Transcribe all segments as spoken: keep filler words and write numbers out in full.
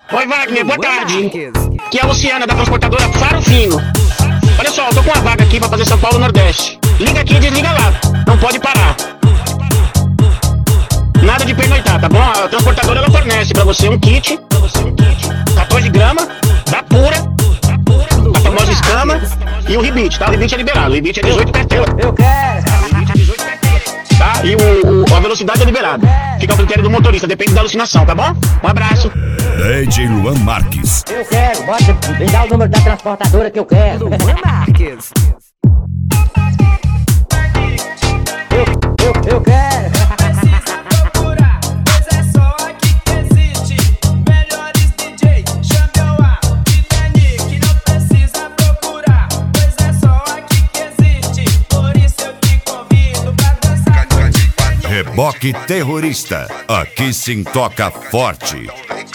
Oi, Wagner, boa tarde. Aqui é a Luciana, da transportadora Faro Fino. Olha só, eu tô com uma vaga aqui pra fazer São Paulo Nordeste. Liga aqui e desliga lá. Não pode parar. Nada de pernoitar, tá bom? A transportadora, ela fornece pra você um kit, quatorze gramas, da pura, a famosa escama e o rebite, tá? O rebite é liberado, o rebite é dezoito cartelas. Eu quero. Tá? E o, o, a velocidade é liberada. Fica ao critério do motorista, depende da alucinação, tá bom? Um abraço. D J Luan Marques. Eu quero, bota, me dá o número da transportadora que eu quero. Luan Marques. Eu, eu, eu quero. Reboque Terrorista. Aqui sim toca forte.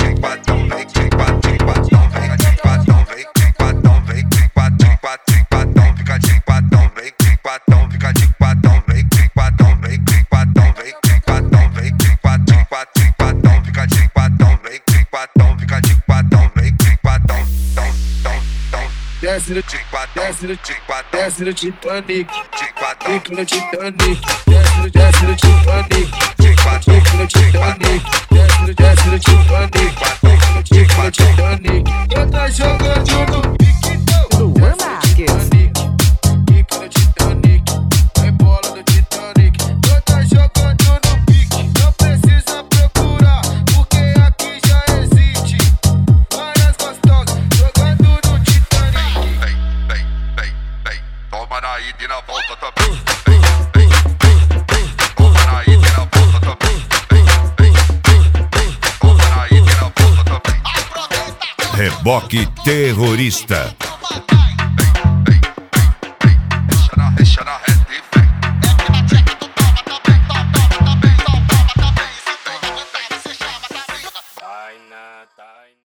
Desce no Titanic, desce no Titanic, desce no Titanic, desce no Titanic, desce no desce no Titanic, desce no Titanic, desce no desce no Titanic, desce no Titanic. Eu tô jogando no pique, Luan Marques. pique no Titanic, é bola do Titanic. Eu tô jogando no pique, não precisa procurar, porque aqui já existe várias gostosas jogando no Titanic. Toma na ida e na volta também. Toma na ida e na volta também. Toma na ida e na volta também. Reboque Terrorista.